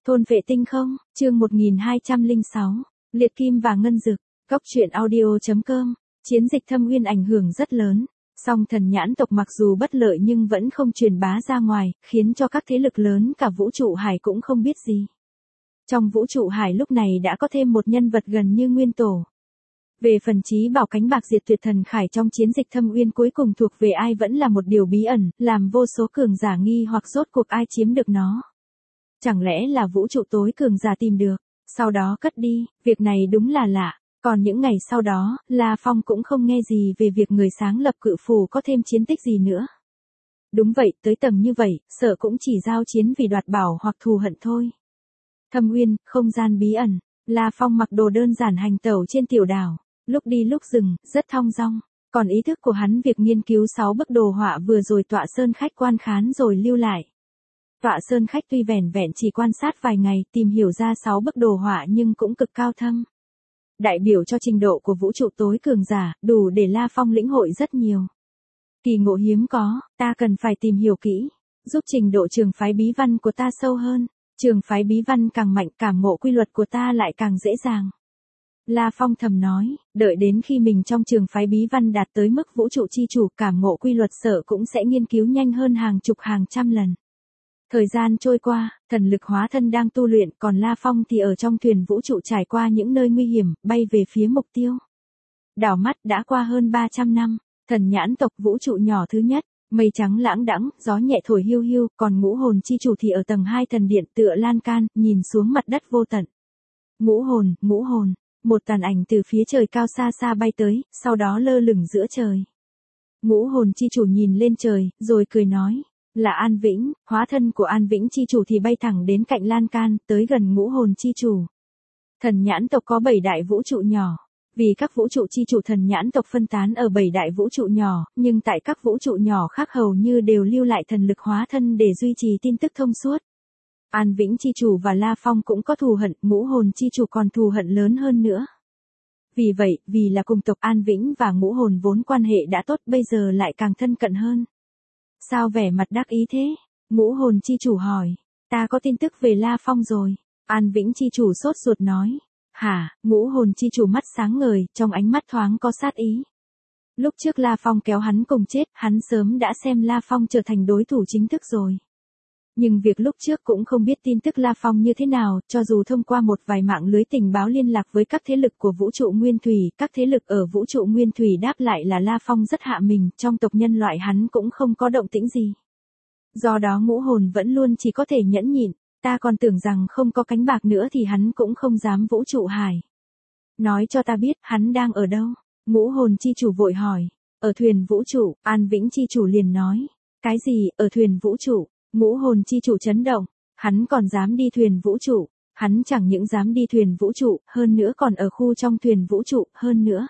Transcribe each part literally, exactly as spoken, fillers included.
Thôn vệ tinh không, chương một nghìn hai trăm lẻ sáu, liệt kim và ngân dực, góc truyện audio.com, chiến dịch Thâm Uyên ảnh hưởng rất lớn, song thần nhãn tộc mặc dù bất lợi nhưng vẫn không truyền bá ra ngoài, khiến cho các thế lực lớn cả vũ trụ hải cũng không biết gì. Trong vũ trụ hải lúc này đã có thêm một nhân vật gần như nguyên tổ. Về phần chí bảo cánh bạc diệt tuyệt thần khải trong chiến dịch Thâm Uyên cuối cùng thuộc về ai vẫn là một điều bí ẩn, làm vô số cường giả nghi hoặc rốt cuộc ai chiếm được nó. Chẳng lẽ là vũ trụ tối cường giả tìm được, sau đó cất đi, việc này đúng là lạ. Còn những ngày sau đó, La Phong cũng không nghe gì về việc người sáng lập cự phù có thêm chiến tích gì nữa. Đúng vậy, tới tầm như vậy, sợ cũng chỉ giao chiến vì đoạt bảo hoặc thù hận thôi. Thâm Uyên, không gian bí ẩn, La Phong mặc đồ đơn giản hành tẩu trên tiểu đảo, lúc đi lúc dừng, rất thong dong. Còn ý thức của hắn việc nghiên cứu sáu bức đồ họa vừa rồi Tọa Sơn khách quan khán rồi lưu lại. Tọa Sơn khách tuy vẻn vẹn chỉ quan sát vài ngày tìm hiểu ra sáu bức đồ họa nhưng cũng cực cao thâm. Đại biểu cho trình độ của vũ trụ tối cường giả, đủ để La Phong lĩnh hội rất nhiều. Kỳ ngộ hiếm có, ta cần phải tìm hiểu kỹ, giúp trình độ trường phái bí văn của ta sâu hơn. Trường phái bí văn càng mạnh cảm ngộ quy luật của ta lại càng dễ dàng. La Phong thầm nói, đợi đến khi mình trong trường phái bí văn đạt tới mức vũ trụ chi chủ cảm ngộ quy luật sợ cũng sẽ nghiên cứu nhanh hơn hàng chục hàng trăm lần. Thời gian trôi qua, thần lực hóa thân đang tu luyện còn La Phong thì ở trong thuyền vũ trụ trải qua những nơi nguy hiểm, bay về phía mục tiêu. Đảo mắt đã qua hơn ba trăm năm, thần nhãn tộc vũ trụ nhỏ thứ nhất, mây trắng lãng đãng, gió nhẹ thổi hiu hiu, còn ngũ hồn chi chủ thì ở tầng hai thần điện tựa lan can, nhìn xuống mặt đất vô tận. Ngũ hồn, ngũ hồn, một tàn ảnh từ phía trời cao xa xa bay tới, sau đó lơ lửng giữa trời. Ngũ hồn chi chủ nhìn lên trời, rồi cười nói. Là An Vĩnh, hóa thân của An Vĩnh chi chủ thì bay thẳng đến cạnh lan can, tới gần ngũ hồn chi chủ. Thần nhãn tộc có bảy đại vũ trụ nhỏ. Vì các vũ trụ chi chủ thần nhãn tộc phân tán ở bảy đại vũ trụ nhỏ, nhưng tại các vũ trụ nhỏ khác hầu như đều lưu lại thần lực hóa thân để duy trì tin tức thông suốt. An Vĩnh chi chủ và La Phong cũng có thù hận, ngũ hồn chi chủ còn thù hận lớn hơn nữa. Vì vậy, vì là cùng tộc An Vĩnh và ngũ hồn vốn quan hệ đã tốt bây giờ lại càng thân cận hơn. Sao vẻ mặt đắc ý thế? Ngũ hồn chi chủ hỏi. Ta có tin tức về La Phong rồi. An Vĩnh chi chủ sốt ruột nói. Hả? Ngũ hồn chi chủ mắt sáng ngời, trong ánh mắt thoáng có sát ý. Lúc trước La Phong kéo hắn cùng chết, hắn sớm đã xem La Phong trở thành đối thủ chính thức rồi. Nhưng việc lúc trước cũng không biết tin tức La Phong như thế nào, cho dù thông qua một vài mạng lưới tình báo liên lạc với các thế lực của vũ trụ Nguyên Thủy, các thế lực ở vũ trụ Nguyên Thủy đáp lại là La Phong rất hạ mình, trong tộc nhân loại hắn cũng không có động tĩnh gì. Do đó ngũ hồn vẫn luôn chỉ có thể nhẫn nhịn, ta còn tưởng rằng không có cánh bạc nữa thì hắn cũng không dám vũ trụ hải. Nói cho ta biết hắn đang ở đâu? Ngũ hồn chi chủ vội hỏi. Ở thuyền vũ trụ, An Vĩnh chi chủ liền nói. Cái gì, ở thuyền vũ trụ? Ngũ hồn chi chủ chấn động, hắn còn dám đi thuyền vũ trụ, hắn chẳng những dám đi thuyền vũ trụ, hơn nữa còn ở khu trong thuyền vũ trụ, hơn nữa.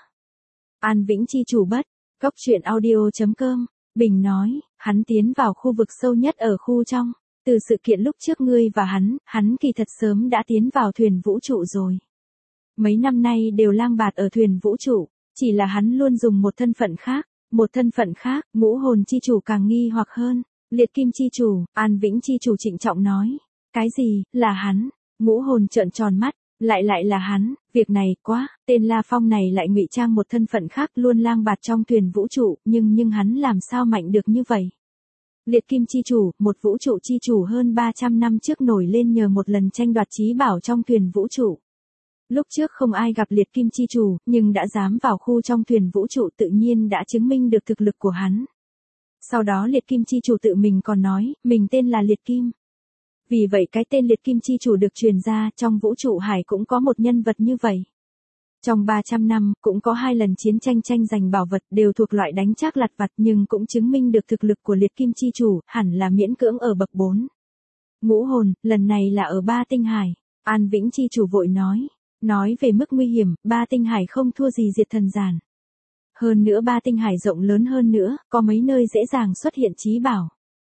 An Vĩnh chi chủ bất, góc truyện audio.com, Bình nói, hắn tiến vào khu vực sâu nhất ở khu trong, từ sự kiện lúc trước ngươi và hắn, hắn kỳ thật sớm đã tiến vào thuyền vũ trụ rồi. Mấy năm nay đều lang bạt ở thuyền vũ trụ, chỉ là hắn luôn dùng một thân phận khác, một thân phận khác, ngũ hồn chi chủ càng nghi hoặc hơn. Liệt kim chi chủ, An Vĩnh chi chủ trịnh trọng nói. Cái gì, là hắn? Ngũ hồn trợn tròn mắt, lại lại là hắn, việc này, quá, tên La Phong này lại ngụy trang một thân phận khác luôn lang bạt trong thuyền vũ trụ, nhưng nhưng hắn làm sao mạnh được như vậy? Liệt kim chi chủ, một vũ trụ chi chủ hơn ba trăm năm trước nổi lên nhờ một lần tranh đoạt chí bảo trong thuyền vũ trụ. Lúc trước không ai gặp liệt kim chi chủ, nhưng đã dám vào khu trong thuyền vũ trụ tự nhiên đã chứng minh được thực lực của hắn. Sau đó liệt kim chi chủ tự mình còn nói, mình tên là liệt kim. Vì vậy cái tên liệt kim chi chủ được truyền ra, trong vũ trụ hải cũng có một nhân vật như vậy. Trong ba trăm năm, cũng có hai lần chiến tranh tranh giành bảo vật đều thuộc loại đánh trác lặt vặt nhưng cũng chứng minh được thực lực của liệt kim chi chủ, hẳn là miễn cưỡng ở bậc bốn. Ngũ hồn, lần này là ở ba tinh hải. An Vĩnh chi chủ vội nói. Nói về mức nguy hiểm, ba tinh hải không thua gì diệt thần giản. Hơn nữa ba tinh hải rộng lớn hơn nữa, có mấy nơi dễ dàng xuất hiện chí bảo.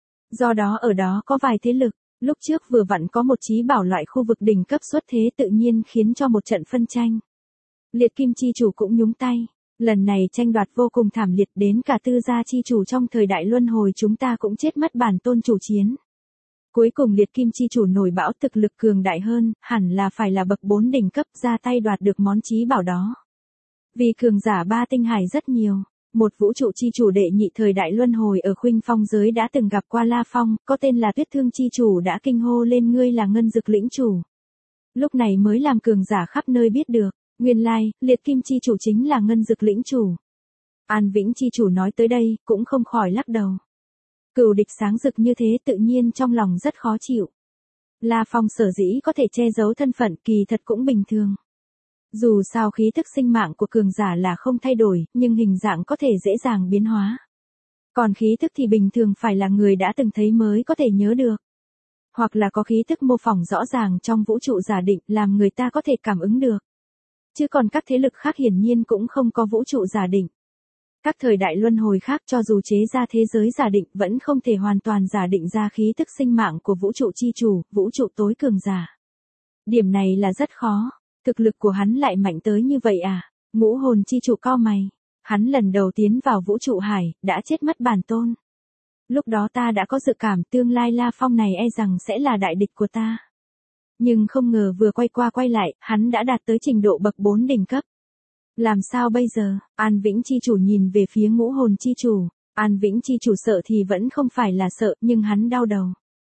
Do đó ở đó có vài thế lực, lúc trước vừa vặn có một chí bảo loại khu vực đỉnh cấp xuất thế tự nhiên khiến cho một trận phân tranh. Liệt kim chi chủ cũng nhúng tay, lần này tranh đoạt vô cùng thảm liệt đến cả tư gia chi chủ trong thời đại luân hồi chúng ta cũng chết mất bản tôn chủ chiến. Cuối cùng liệt kim chi chủ nổi bão thực lực cường đại hơn, hẳn là phải là bậc bốn đỉnh cấp ra tay đoạt được món chí bảo đó. Vì cường giả ba tinh hải rất nhiều, một vũ trụ chi chủ đệ nhị thời đại luân hồi ở Khuynh Phong giới đã từng gặp qua La Phong, có tên là Tuyết Thương chi chủ đã kinh hô lên ngươi là ngân dực lĩnh chủ. Lúc này mới làm cường giả khắp nơi biết được, nguyên lai, liệt kim chi chủ chính là ngân dực lĩnh chủ. An Vĩnh chi chủ nói tới đây, cũng không khỏi lắc đầu. Cừu địch sáng rực như thế tự nhiên trong lòng rất khó chịu. La Phong sở dĩ có thể che giấu thân phận kỳ thật cũng bình thường. Dù sao khí thức sinh mạng của cường giả là không thay đổi, nhưng hình dạng có thể dễ dàng biến hóa. Còn khí thức thì bình thường phải là người đã từng thấy mới có thể nhớ được. Hoặc là có khí thức mô phỏng rõ ràng trong vũ trụ giả định làm người ta có thể cảm ứng được. Chứ còn các thế lực khác hiển nhiên cũng không có vũ trụ giả định. Các thời đại luân hồi khác cho dù chế ra thế giới giả định vẫn không thể hoàn toàn giả định ra khí thức sinh mạng của vũ trụ chi chủ, vũ trụ tối cường giả. Điểm này là rất khó, thực lực của hắn lại mạnh tới như vậy à, ngũ hồn chi chủ cau mày. Hắn lần đầu tiến vào vũ trụ hải, đã chết mất bản tôn. Lúc đó ta đã có dự cảm tương lai La Phong này e rằng sẽ là đại địch của ta. Nhưng không ngờ vừa quay qua quay lại, hắn đã đạt tới trình độ bậc bốn đỉnh cấp. Làm sao bây giờ? An Vĩnh chi chủ nhìn về phía ngũ hồn chi chủ. An Vĩnh chi chủ sợ thì vẫn không phải là sợ, nhưng hắn đau đầu.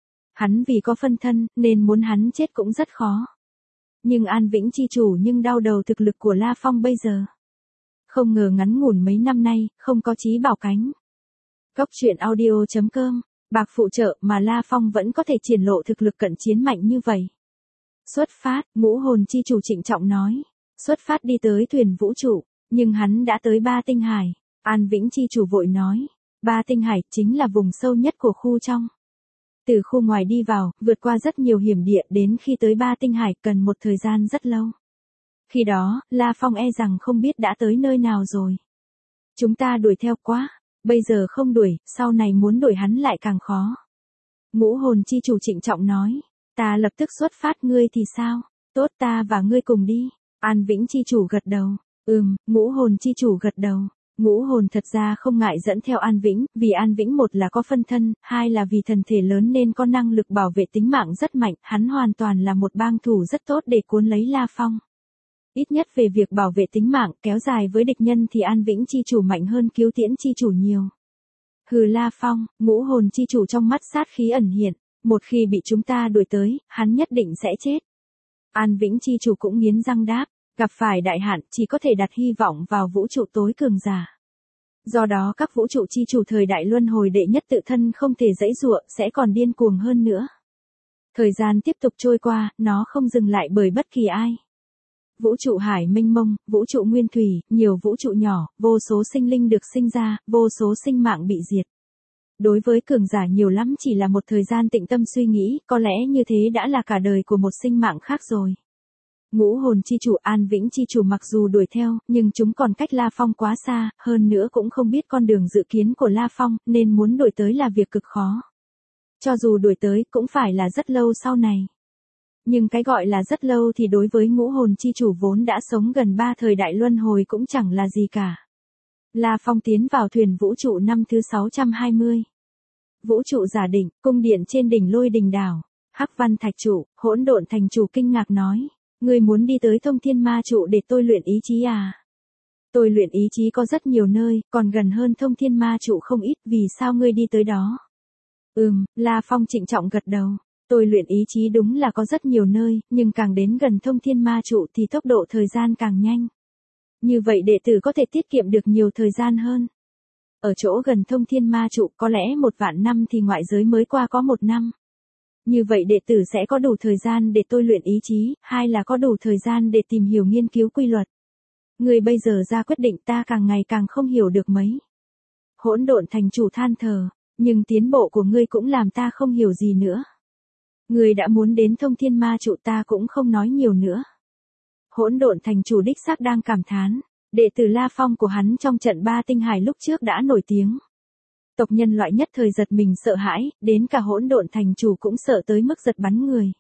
Hắn vì có phân thân, nên muốn hắn chết cũng rất khó. Nhưng An Vĩnh chi chủ nhưng đau đầu thực lực của La Phong bây giờ. Không ngờ ngắn ngủn mấy năm nay, không có chí bảo cánh. Góc truyện audio chấm com, bạc phụ trợ mà La Phong vẫn có thể triển lộ thực lực cận chiến mạnh như vậy. Xuất phát, ngũ hồn chi chủ trịnh trọng nói. Xuất phát đi tới thuyền vũ trụ, nhưng hắn đã tới ba tinh hải. An Vĩnh chi chủ vội nói, ba tinh hải chính là vùng sâu nhất của khu trong. Từ khu ngoài đi vào, vượt qua rất nhiều hiểm địa đến khi tới ba tinh hải cần một thời gian rất lâu. Khi đó, La Phong e rằng không biết đã tới nơi nào rồi. Chúng ta đuổi theo quá, bây giờ không đuổi, sau này muốn đuổi hắn lại càng khó. Ngũ hồn chi chủ trịnh trọng nói, ta lập tức xuất phát ngươi thì sao, tốt ta và ngươi cùng đi. An Vĩnh chi chủ gật đầu, ừm, ngũ hồn chi chủ gật đầu. Ngũ hồn thật ra không ngại dẫn theo An Vĩnh, vì An Vĩnh một là có phân thân, hai là vì thần thể lớn nên có năng lực bảo vệ tính mạng rất mạnh, hắn hoàn toàn là một bang thủ rất tốt để cuốn lấy La Phong. Ít nhất về việc bảo vệ tính mạng kéo dài với địch nhân thì An Vĩnh chi chủ mạnh hơn Cứu Tiễn chi chủ nhiều. Hừ La Phong, ngũ hồn chi chủ trong mắt sát khí ẩn hiện, một khi bị chúng ta đuổi tới, hắn nhất định sẽ chết. An Vĩnh chi chủ cũng nghiến răng đáp, gặp phải đại hạn chỉ có thể đặt hy vọng vào vũ trụ tối cường giả. Do đó các vũ trụ chi chủ thời đại luân hồi đệ nhất tự thân không thể giãy giụa, sẽ còn điên cuồng hơn nữa. Thời gian tiếp tục trôi qua, nó không dừng lại bởi bất kỳ ai. Vũ trụ hải mênh mông, vũ trụ nguyên thủy, nhiều vũ trụ nhỏ, vô số sinh linh được sinh ra, vô số sinh mạng bị diệt. Đối với cường giả nhiều lắm chỉ là một thời gian tĩnh tâm suy nghĩ, có lẽ như thế đã là cả đời của một sinh mạng khác rồi. Ngũ hồn chi chủ An Vĩnh chi chủ mặc dù đuổi theo, nhưng chúng còn cách La Phong quá xa, hơn nữa cũng không biết con đường dự kiến của La Phong, nên muốn đuổi tới là việc cực khó. Cho dù đuổi tới, cũng phải là rất lâu sau này. Nhưng cái gọi là rất lâu thì đối với ngũ hồn chi chủ vốn đã sống gần ba thời đại luân hồi cũng chẳng là gì cả. La Phong tiến vào thuyền vũ trụ năm thứ sáu trăm hai mươi. Vũ trụ giả định, cung điện trên đỉnh Lôi Đình đảo. Hắc Văn Thạch chủ, Hỗn Độn Thành chủ kinh ngạc nói, ngươi muốn đi tới Thông Thiên Ma trụ để tôi luyện ý chí à? Tôi luyện ý chí có rất nhiều nơi, còn gần hơn Thông Thiên Ma trụ không ít, vì sao ngươi đi tới đó? Ừm, La Phong trịnh trọng gật đầu. Tôi luyện ý chí đúng là có rất nhiều nơi, nhưng càng đến gần Thông Thiên Ma trụ thì tốc độ thời gian càng nhanh. Như vậy đệ tử có thể tiết kiệm được nhiều thời gian hơn. Ở chỗ gần Thông Thiên Ma trụ có lẽ một vạn năm thì ngoại giới mới qua có một năm. Như vậy đệ tử sẽ có đủ thời gian để tôi luyện ý chí, hai là có đủ thời gian để tìm hiểu nghiên cứu quy luật. Người bây giờ ra quyết định ta càng ngày càng không hiểu được mấy. Hỗn Độn Thành chủ than thở, nhưng tiến bộ của ngươi cũng làm ta không hiểu gì nữa. Ngươi đã muốn đến Thông Thiên Ma trụ ta cũng không nói nhiều nữa. Hỗn Độn Thành chủ đích xác đang cảm thán, đệ tử La Phong của hắn trong trận ba tinh hải lúc trước đã nổi tiếng. Tộc nhân loại nhất thời giật mình sợ hãi, đến cả Hỗn Độn Thành chủ cũng sợ tới mức giật bắn người.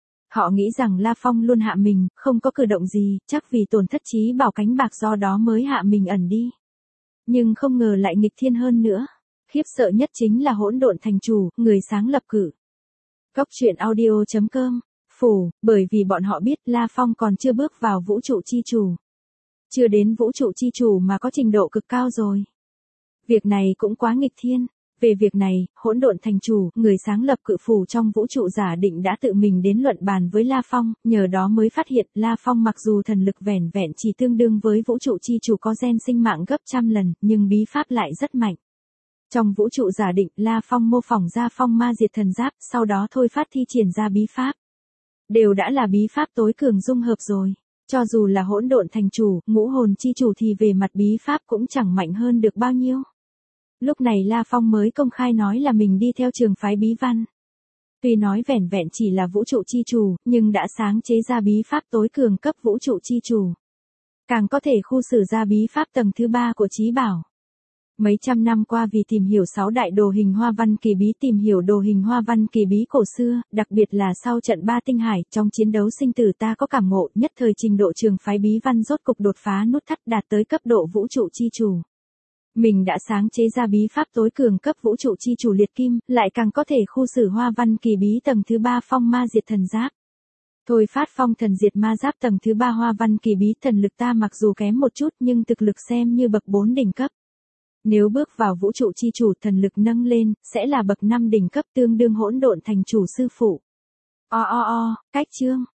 Họ nghĩ rằng La Phong luôn hạ mình, không có cử động gì, chắc vì tổn thất trí bảo cánh bạc do đó mới hạ mình ẩn đi. Nhưng không ngờ lại nghịch thiên hơn nữa. Khiếp sợ nhất chính là Hỗn Độn Thành chủ, người sáng lập cử. Cóc truyện audio chấm com. Phủ, bởi vì bọn họ biết La Phong còn chưa bước vào vũ trụ chi chủ. Chưa đến vũ trụ chi chủ mà có trình độ cực cao rồi. Việc này cũng quá nghịch thiên. Về việc này, Hỗn Độn Thành Chủ, người sáng lập cự phủ trong vũ trụ giả định đã tự mình đến luận bàn với La Phong, nhờ đó mới phát hiện La Phong mặc dù thần lực vẻn vẹn chỉ tương đương với vũ trụ chi chủ có gen sinh mạng gấp trăm lần, nhưng bí pháp lại rất mạnh. Trong vũ trụ giả định, La Phong mô phỏng ra phong ma diệt thần giáp, sau đó thôi phát thi triển ra bí pháp. Đều đã là bí pháp tối cường dung hợp rồi. Cho dù là Hỗn Độn Thành Chủ, ngũ hồn chi chủ thì về mặt bí pháp cũng chẳng mạnh hơn được bao nhiêu. Lúc này La Phong mới công khai nói là mình đi theo trường phái bí văn. Tuy nói vẻn vẹn chỉ là vũ trụ chi chủ, nhưng đã sáng chế ra bí pháp tối cường cấp vũ trụ chi chủ. Càng có thể khu xử ra bí pháp tầng thứ ba của Chí Bảo. Mấy trăm năm qua vì tìm hiểu sáu đại đồ hình hoa văn kỳ bí, tìm hiểu đồ hình hoa văn kỳ bí cổ xưa, đặc biệt là sau trận ba tinh hải, trong chiến đấu sinh tử ta có cảm ngộ, nhất thời trình độ trường phái bí văn rốt cục đột phá nút thắt đạt tới cấp độ vũ trụ chi chủ. Mình đã sáng chế ra bí pháp tối cường cấp vũ trụ chi chủ liệt kim, lại càng có thể khu xử hoa văn kỳ bí tầng thứ ba phong ma diệt thần giáp. Thôi phát phong thần diệt ma giáp tầng thứ ba hoa văn kỳ bí, thần lực ta mặc dù kém một chút nhưng thực lực xem như bậc bốn đỉnh cấp. Nếu bước vào vũ trụ chi chủ, thần lực nâng lên, sẽ là bậc năm đỉnh cấp tương đương Hỗn Độn Thành Chủ sư phụ. O o o, cách chương.